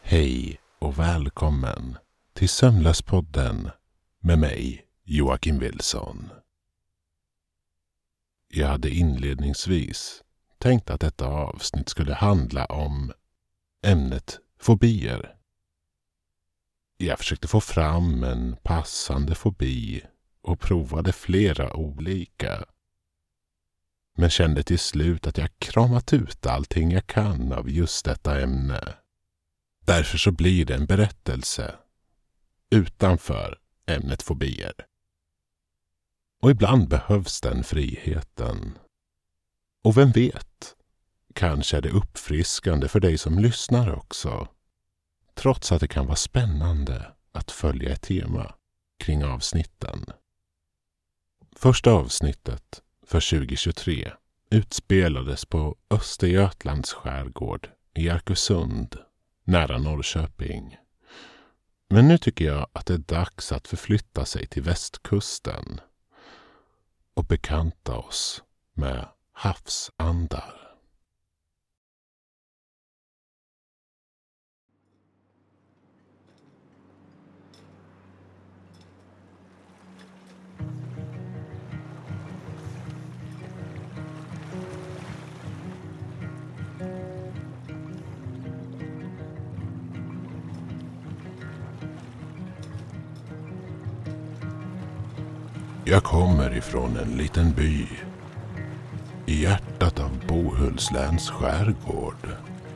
Hej och välkommen till Sömnlöspodden med mig, Joakim Wilson. Jag hade inledningsvis tänkt att detta avsnitt skulle handla om ämnet fobier. Jag försökte få fram en passande fobi och provade flera olika. Men kände till slut att jag kramat ut allting jag kan av just detta ämne. Därför så blir det en berättelse utanför ämnet fobier. Och ibland behövs den friheten. Och vem vet, kanske är det uppfriskande för dig som lyssnar också. Trots att det kan vara spännande att följa ett tema kring avsnitten. Första avsnittet för 2023 utspelades på Östergötlands skärgård i Arkösund, nära Norrköping. Men nu tycker jag att det är dags att förflytta sig till västkusten och bekanta oss med havsandar. Jag kommer ifrån en liten by i hjärtat av Bohusläns skärgård.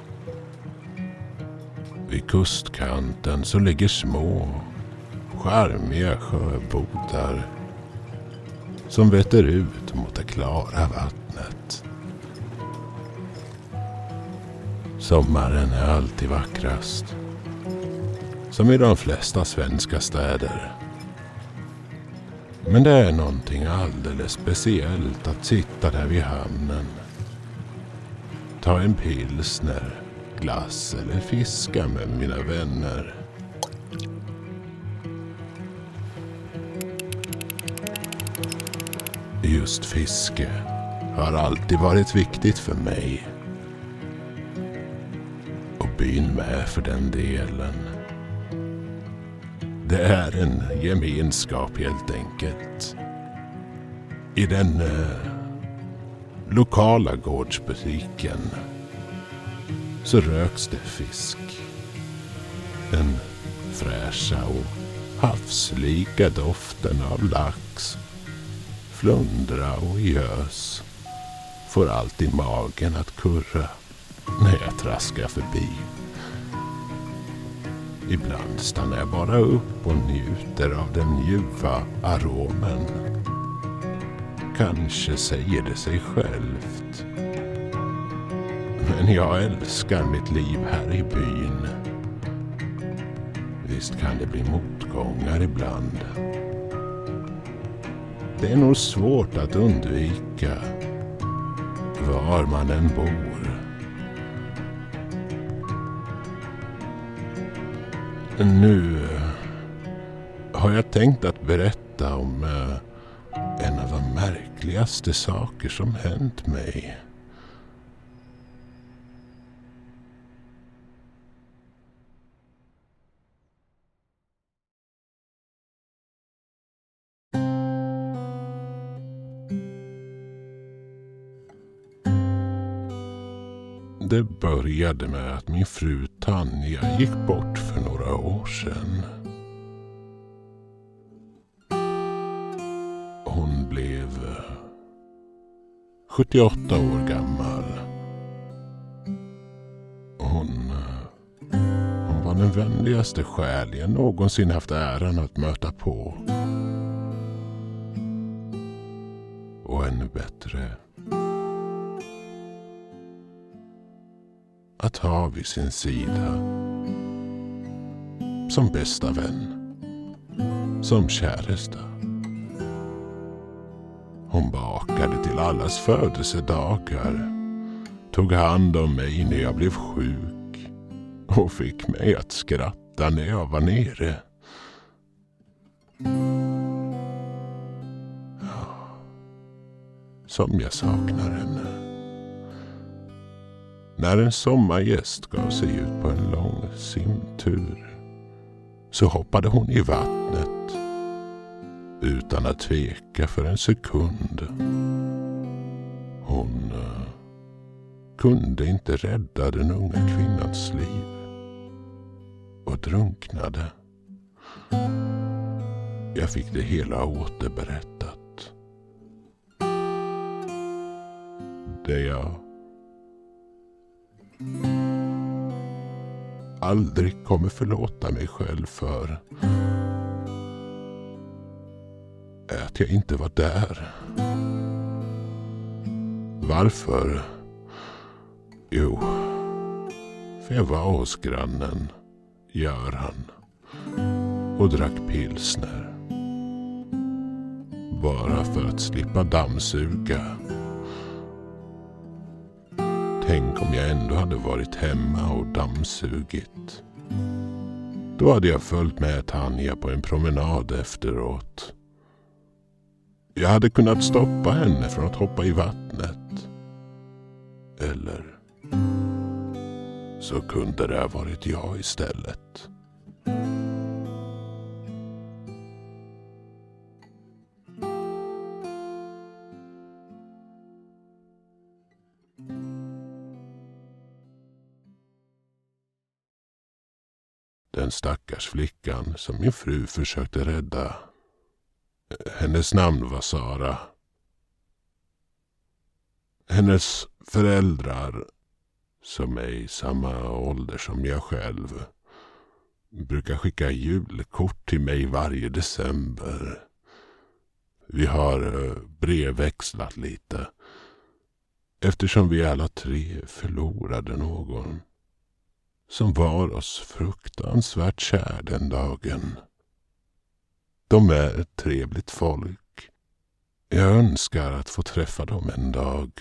Vid kustkanten så ligger små, charmiga sjöbodar som vetter ut mot det klara vattnet. Sommaren är alltid vackrast, som i de flesta svenska städer. Men det är någonting alldeles speciellt att sitta där vid hamnen. Ta en pilsner, glass eller fiska med mina vänner. Just fiske har alltid varit viktigt för mig. Och byn med för den delen. Det är en gemenskap helt enkelt. I den lokala gårdsbutiken så röks det fisk. Den fräscha och havslika doften av lax, flundra och gös får alltid magen att kurra när jag traskar förbi. Ibland stannar jag bara upp och njuter av den ljuva aromen. Kanske säger det sig självt. Men jag älskar mitt liv här i byn. Visst kan det bli motgångar ibland. Det är nog svårt att undvika var man än bor. Nu har jag tänkt att berätta om en av de märkligaste saker som hänt mig. Det började med att min fru Tanja gick bort för några år sedan. Hon blev 78 år gammal. Hon var den vänligaste själ jag någonsin haft äran att möta på. Och ännu bättre att ha vid sin sida. Som bästa vän. Som käresta. Hon bakade till allas födelsedagar. Tog hand om mig när jag blev sjuk. Och fick mig att skratta när jag var nere. Ja, som jag saknar henne. När en sommargäst gav sig ut på en lång simtur så hoppade hon i vattnet utan att tveka för en sekund. Hon kunde inte rädda den unga kvinnans liv och drunknade. Jag fick det hela återberättat. Det jag aldrig kommer förlåta mig själv för är att jag inte var där. Varför? Jo, för jag var hos grannen Göran och drack pilsner. Bara för att slippa dammsuga. Tänk om jag ändå hade varit hemma och dammsugit. Då hade jag följt med Tanja på en promenad efteråt. Jag hade kunnat stoppa henne från att hoppa i vattnet. Eller så kunde det ha varit jag istället. Den stackars flickan som min fru försökte rädda. Hennes namn var Sara. Hennes föräldrar, som är i samma ålder som jag själv, brukar skicka julkort till mig varje december. Vi har brevväxlat lite, eftersom vi alla tre förlorade någon som var oss fruktansvärt kär den dagen. De är ett trevligt folk. Jag önskar att få träffa dem en dag.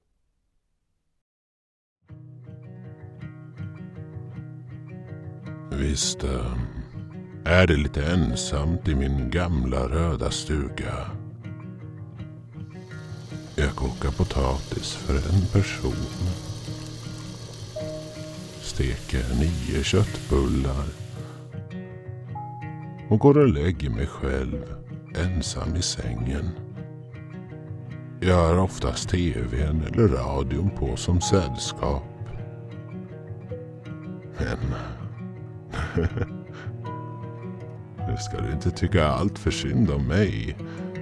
Visst är det lite ensamt i min gamla röda stuga. Jag kokar potatis för en person. Steker 9 köttbullar. Och går och lägger mig själv ensam i sängen. Jag har oftast tvn eller radion på som sällskap. Men nu ska du inte tycka allt för synd om mig.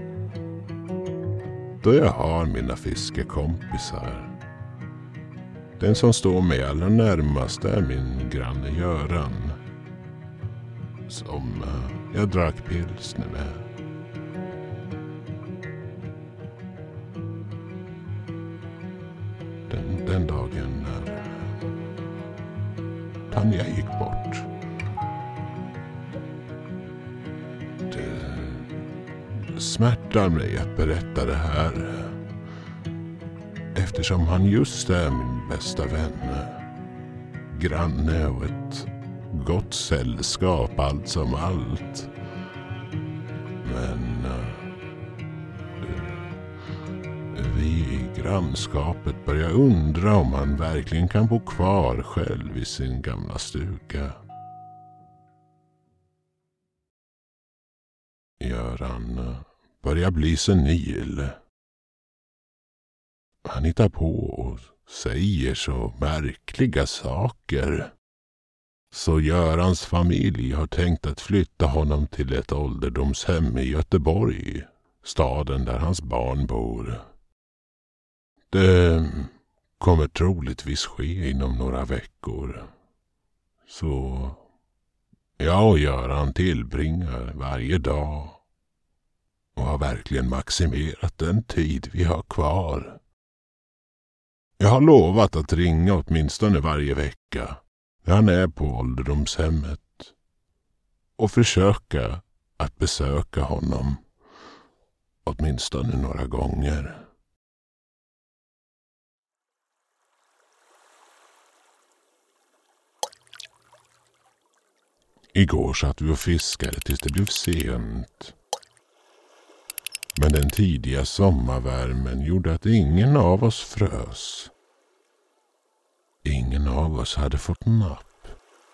Då jag har mina fiskekompisar. Den som står mig allra närmast är min granne Göran. Som jag drack pilsner med. Den dagen när Tanja gick bort. Det smärtar mig att berätta det här. Eftersom han just är min bästa vän. Granne och ett gott sällskap, allt som allt. Men vi i grannskapet börjar undra om han verkligen kan bo kvar själv i sin gamla stuga. Göran börjar bli senil. Han hittar på och säger så märkliga saker. Så Görans familj har tänkt att flytta honom till ett ålderdomshem i Göteborg, staden där hans barn bor. Det kommer troligtvis ske inom några veckor. Så jag och Göran tillbringar varje dag och har verkligen maximerat den tid vi har kvar. Jag har lovat att ringa åtminstone varje vecka när han är på ålderdomshemmet och försöka att besöka honom åtminstone några gånger. Igår satt vi och fiskade tills det blev sent. Men den tidiga sommarvärmen gjorde att ingen av oss frös. ingen av oss hade fått napp.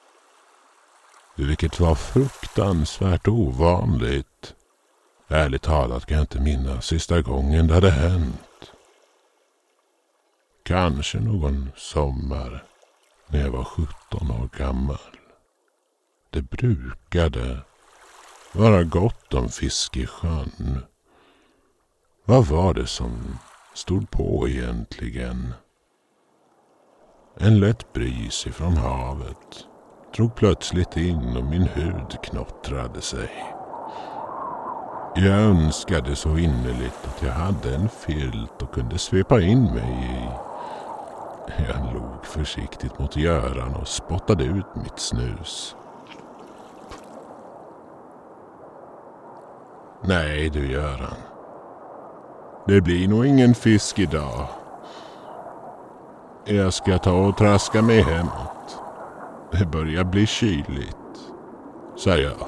Vilket var fruktansvärt ovanligt. Ärligt talat kan jag inte minnas sista gången det hade hänt. Kanske någon sommar när jag var 17 år gammal. Det brukade vara gott om fisk i sjön. Vad var det som stod på egentligen? En lätt bris ifrån havet drog plötsligt in och min hud knottrade sig. Jag önskade så innerligt att jag hade en filt och kunde svepa in mig i. Jag log försiktigt mot Göran och spottade ut mitt snus. Nej du Göran. Det blir nog ingen fisk idag. Jag ska ta och traska mig hemåt. Det börjar bli kyligt, sa jag.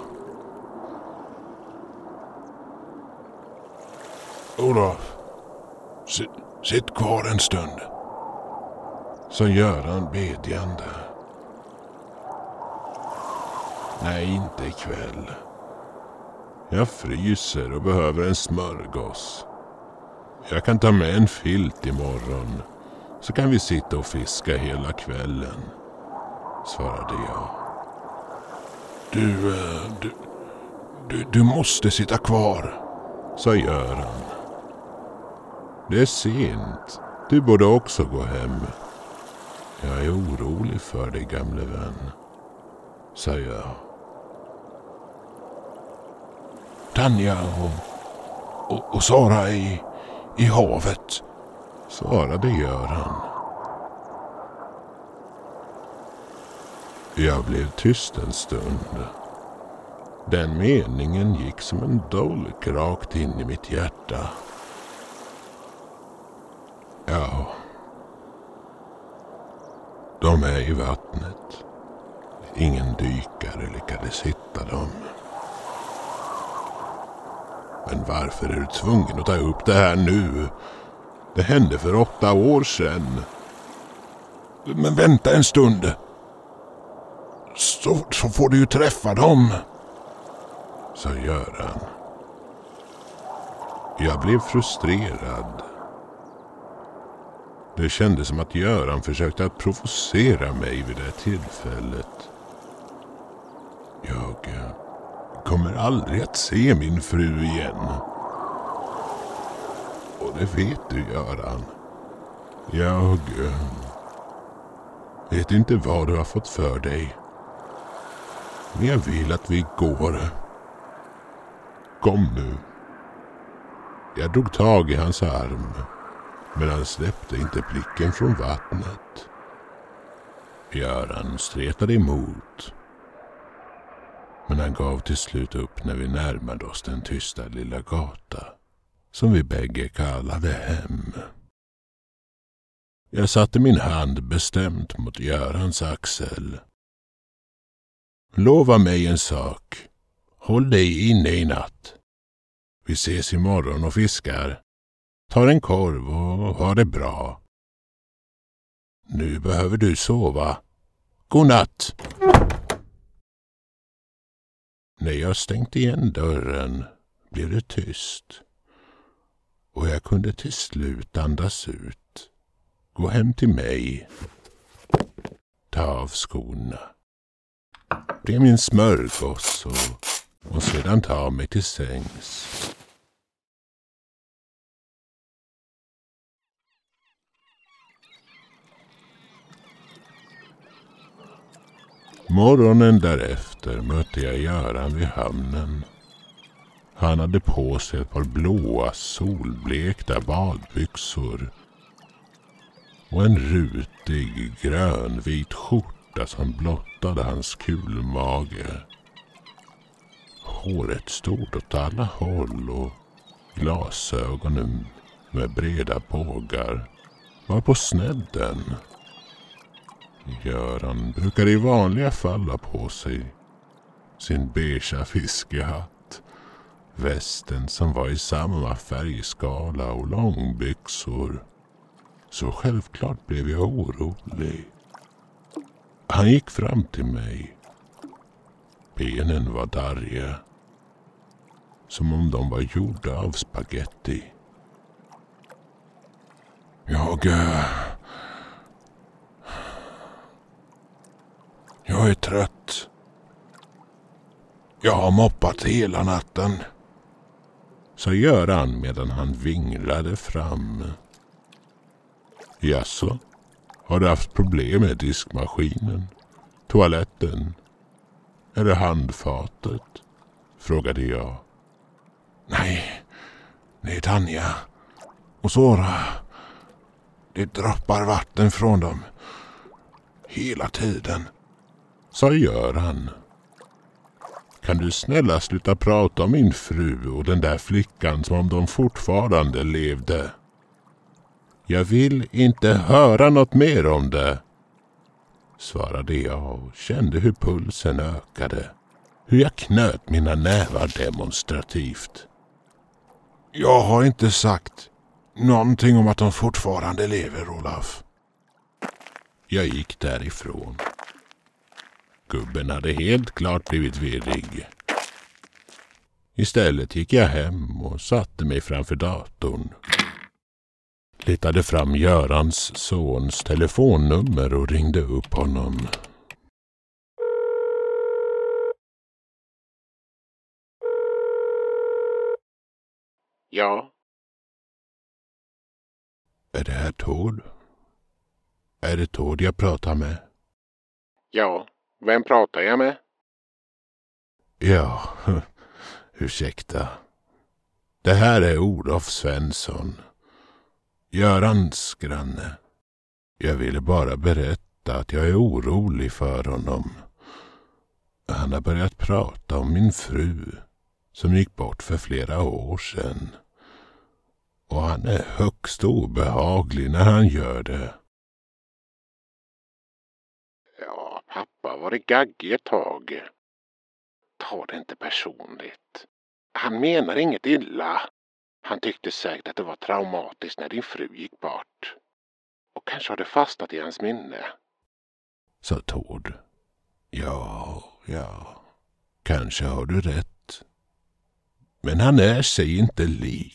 Olof, sitt kvar en stund, sa Göran bedjande. Nej, inte ikväll. Jag fryser och behöver en smörgås. Jag kan ta med en filt imorgon, så kan vi sitta och fiska hela kvällen, svarade jag. Du måste sitta kvar, sa Göran. Det är sent. Du borde också gå hem. Jag är orolig för dig, gamle vän, sa jag. Tanja och Sara i havet, svarade Göran. Jag blev tyst en stund. Den meningen gick som en dolk rakt in i mitt hjärta. Ja, de är i vattnet. Ingen dykare lyckades hitta dem. Men varför är du tvungen att ta upp det här nu? Det hände för 8 år sedan. Men vänta en stund. Så får du ju träffa dem, sa Göran. Jag blev frustrerad. Det kändes som att Göran försökte att provocera mig vid det tillfället. Jag kommer aldrig att se min fru igen. Och det vet du, Göran. Jag vet inte vad du har fått för dig. Men jag vill att vi går. Kom nu. Jag drog tag i hans arm, men han släppte inte blicken från vattnet. Göran stretade emot, men han gav till slut upp när vi närmade oss den tysta lilla gata som vi bägge kallade hem. Jag satte min hand bestämt mot Görans axel. Lova mig en sak. Håll dig inne i natt. Vi ses imorgon och fiskar. Tar en korv och har det bra. Nu behöver du sova. God natt. När jag stängt igen dörren blev det tyst. Och jag kunde till slut andas ut. Gå hem till mig. Ta av skorna. Det är min smörgås och sedan ta mig till sängs. Morgonen därefter mötte jag Göran vid hamnen. Han hade på sig ett par blåa solblekta badbyxor och en rutig grönvit skjorta som blottade hans kulmage. Håret stod åt alla håll och glasögonen med breda bågar var på snedden. Göran brukade i vanliga fall ha på sig sin beigea fiskehatt, västen som var i samma färgskala och långbyxor. Så självklart blev jag orolig. Han gick fram till mig. Benen var darriga, som om de var gjorda av spaghetti. Jag är trött. Jag har moppat hela natten, sa Göran medan han vinglade fram. Jaså, har du haft problem med diskmaskinen, toaletten eller handfatet? Frågade jag. Nej, det är Tanja och Sora. Det droppar vatten från dem hela tiden, sa Göran. Kan du snälla sluta prata om min fru och den där flickan som om de fortfarande levde? Jag vill inte höra något mer om det, svarade jag och kände hur pulsen ökade. Hur jag knöt mina nävar demonstrativt. Jag har inte sagt någonting om att de fortfarande lever, Olaf. Jag gick därifrån. Gubben hade helt klart blivit virrig. Istället gick jag hem och satte mig framför datorn. Letade fram Görans sons telefonnummer och ringde upp honom. Ja. Är det här Tord? Är det Tord jag pratar med? Ja, vem pratar jag med? Ja, ursäkta. Det här är Olof Svensson, Görans granne. Jag ville bara berätta att jag är orolig för honom. Han har börjat prata om min fru som gick bort för flera år sedan. Och han är högst obehaglig när han gör det. Ja, pappa var det gaggig ett tag. Ta det inte personligt. Han menar inget illa. Han tyckte säkert att det var traumatiskt när din fru gick bort. Och kanske har det fastnat i hans minne. Sa Tord. Ja. Kanske har du rätt. Men han är sig inte lik.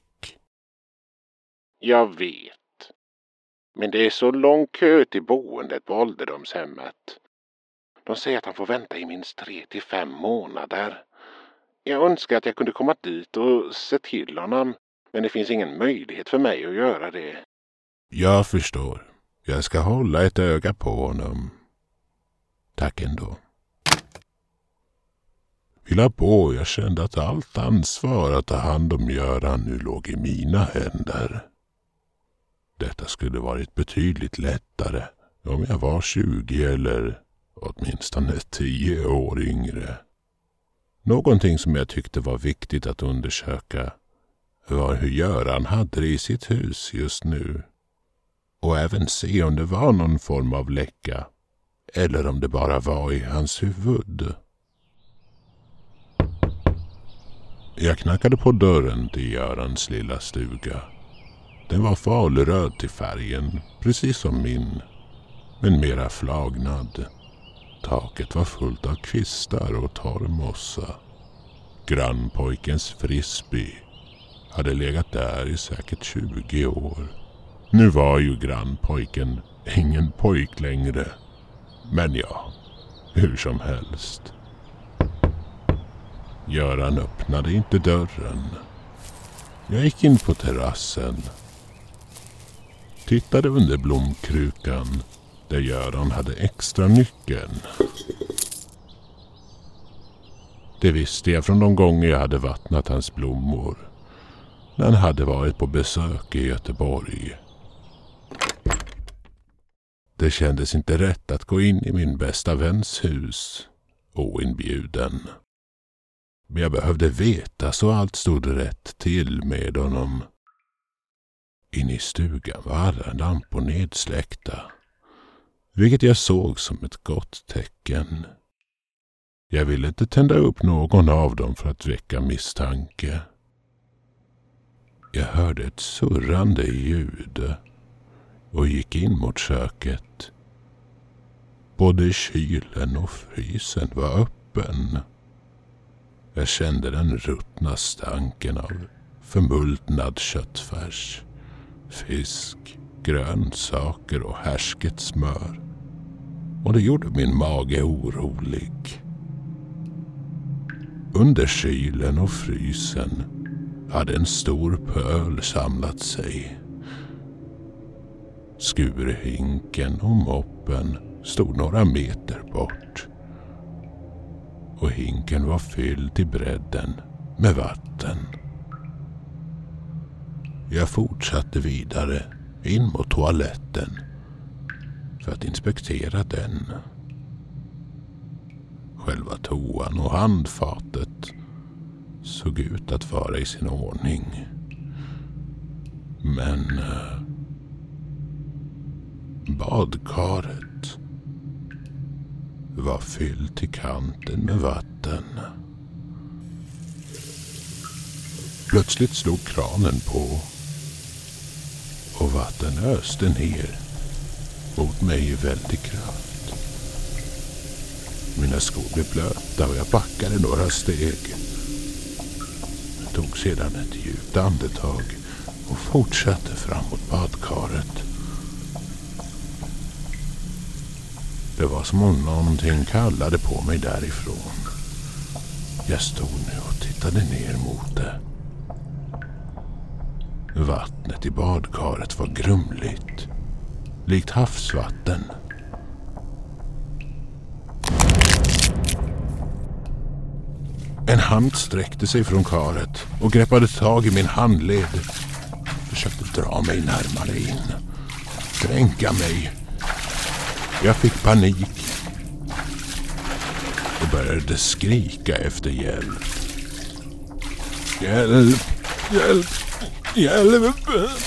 Jag vet. Men det är så lång kö till boendet på ålderdomshemmet. De säger att han får vänta i minst 3 till 5 månader. Jag önskar att jag kunde komma dit och se till honom. Men det finns ingen möjlighet för mig att göra det. Jag förstår. Jag ska hålla ett öga på honom. Tack ändå. Vi la på och jag kände att allt ansvar att ta hand om Göran nu låg i mina händer. Detta skulle varit betydligt lättare om jag var 20 eller åtminstone 10 år yngre. Någonting som jag tyckte var viktigt att undersöka var hur Göran hade det i sitt hus just nu. Och även se om det var någon form av läcka eller om det bara var i hans huvud. Jag knackade på dörren till Görans lilla stuga. Den var faluröd till färgen, precis som min, men mera flagnad. Taket var fullt av kvistar och torr mossa. Grannpojkens frisbee hade legat där i säkert 20 år. Nu var ju grannpojken ingen pojk längre. Men ja, hur som helst. Göran öppnade inte dörren. Jag gick in på terrassen. Tittade under blomkrukan där Göran hade extra nyckeln. Det visste jag från de gånger jag hade vattnat hans blommor när han hade varit på besök i Göteborg. Det kändes inte rätt att gå in i min bästa väns hus oinbjuden. Men jag behövde veta så allt stod rätt till med honom. In i stugan var alla lampor nedsläckta, vilket jag såg som ett gott tecken. Jag ville inte tända upp någon av dem för att väcka misstanke. Jag hörde ett surrande ljud och gick in mot köket. Både kylen och frysen var öppen. Jag kände den ruttna stanken av förmultnad köttfärs, fisk, grönsaker och härsket smör. Och det gjorde min mage orolig. Under kylen och frysen hade en stor pöl samlat sig. Skurhinken och moppen stod några meter bort. Och hinken var fylld till bredden med vatten. Jag fortsatte vidare in mot toaletten för att inspektera den. Själva toan och handfatet såg ut att vara i sin ordning. Men badkaret var fyllt till kanten med vatten. Plötsligt slog kranen på och vatten öste ner mot mig i väldig kraft. Mina skor blev blöta och jag backade några steg. Jag tog sedan ett djupt andetag och fortsatte framåt badkaret. Det var som om någonting kallade på mig därifrån. Jag stod nu och tittade ner mot det. Vattnet i badkaret var grumligt, likt havsvatten. En hand sträckte sig från karet och greppade tag i min handled. Försökte dra mig närmare in, dränka mig. Jag fick panik och började skrika efter hjälp. Hjälp, hjälp, hjälp!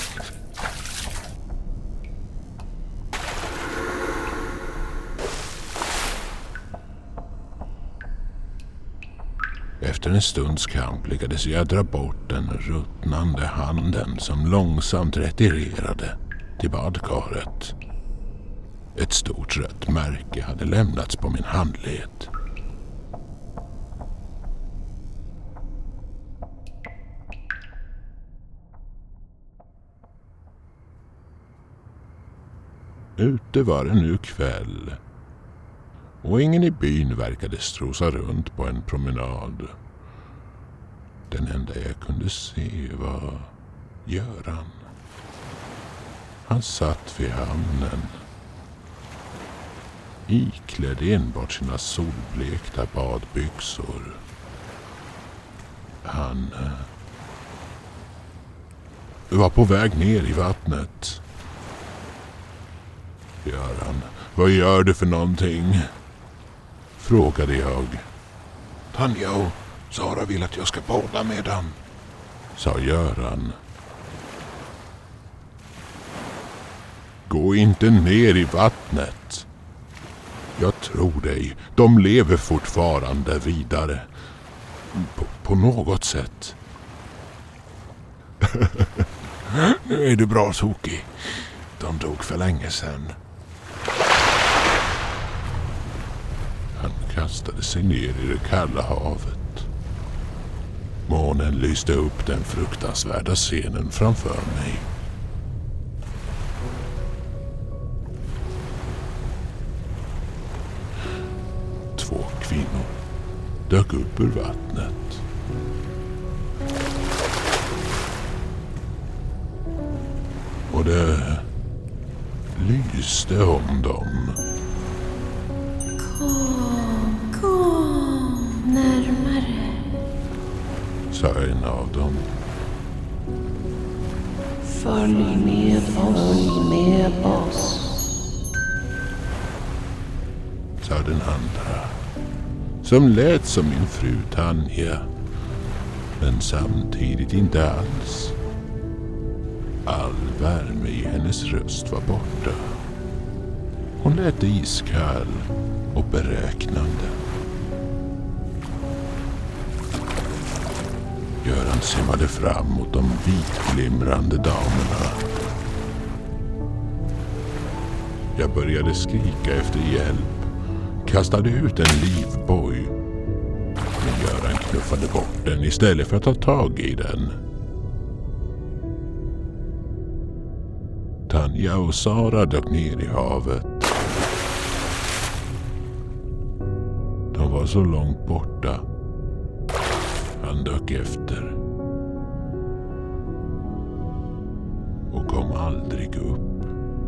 Efter en stunds kamp lyckades jag dra bort den ruttnande handen som långsamt retirerade till badkaret. Ett stort rött märke hade lämnats på min handled. Ute var det nu kväll och ingen i byn verkade strosa runt på en promenad. Den enda jag kunde se var Göran. Han satt vid hamnen, iklädd enbart sina solblekta badbyxor. Han var på väg ner i vattnet. Göran, vad gör du för någonting? Frågade jag. Tanja och Sara vill att jag ska bada med dem, sa Göran. Gå inte ner i vattnet. Jag tror dig, de lever fortfarande vidare. På något sätt. Nu är du bra tokig. De dog för länge sedan. Han kastade sig ner i det kalla havet. Månen lyste upp den fruktansvärda scenen framför mig. Två kvinnor dök upp ur vattnet. Och det lyste om dem. Kom närmare, Sa en av dem. följ med oss. Sa den andra, som lät som min fru Tanja, men samtidigt inte alls. All värme i hennes röst var borta. Hon lät iskall och beräknande. Göran simmade fram mot de vitglimrande damerna. Jag började skrika efter hjälp. kastade ut en livboj. Men Göran knuffade bort den istället för att ta tag i den. Tanja och Sara dök ner i havet. De var så långt borta. Han dök efter. Och kom aldrig upp.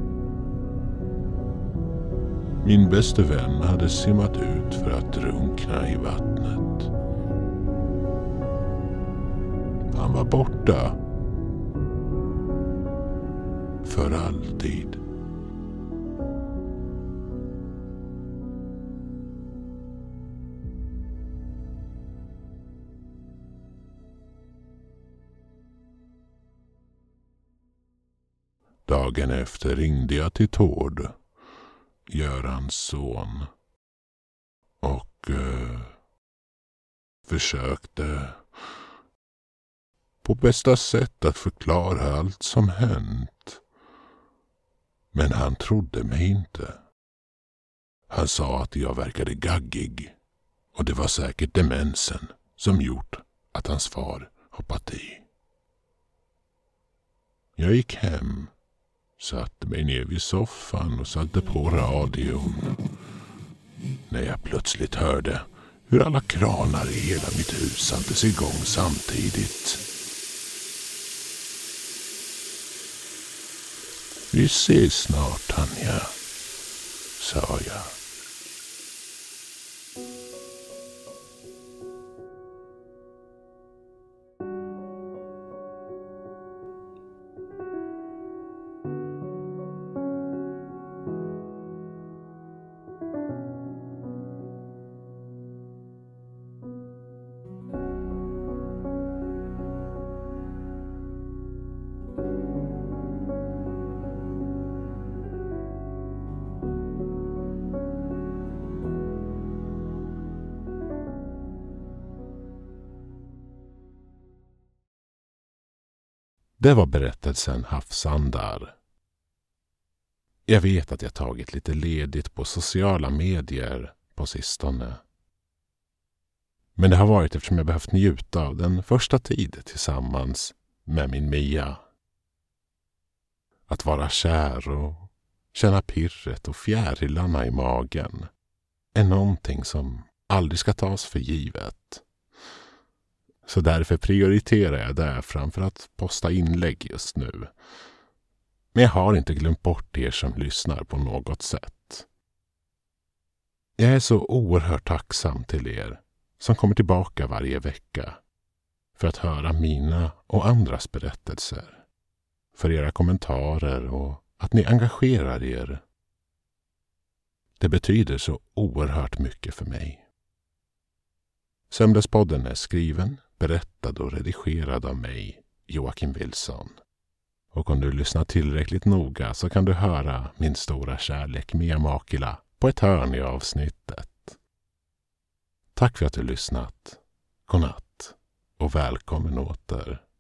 Min bäste vän hade simmat ut för att drunkna i vattnet. Han var borta. För alltid. Dagen efter ringde jag till Tord, Görans son, och försökte på bästa sätt att förklara allt som hänt. Men han trodde mig inte. Han sa att jag verkade gaggig, och det var säkert demensen som gjort att hans far hoppat i. Jag gick hem, satte mig ner vid soffan och satte på radion. När jag plötsligt hörde hur alla kranar i hela mitt hus sattes igång samtidigt. Vi ses snart, Tanja, sa jag. Det var berättelsen Havsandar. Jag vet att jag tagit lite ledigt på sociala medier på sistone. Men det har varit eftersom jag behövt njuta av den första tiden tillsammans med min Mia. Att vara kär och känna pirret och fjärilarna i magen är någonting som aldrig ska tas för givet. Så därför prioriterar jag det framför att posta inlägg just nu. Men jag har inte glömt bort er som lyssnar på något sätt. Jag är så oerhört tacksam till er som kommer tillbaka varje vecka för att höra mina och andras berättelser. För era kommentarer och att ni engagerar er. Det betyder så oerhört mycket för mig. Sömnlöspodden är skriven, berättad och redigerad av mig, Joakim Wilson. Och om du lyssnar tillräckligt noga så kan du höra min stora kärlek Mia Makila på ett hörn i avsnittet. Tack för att du lyssnat. Godnatt och välkommen åter.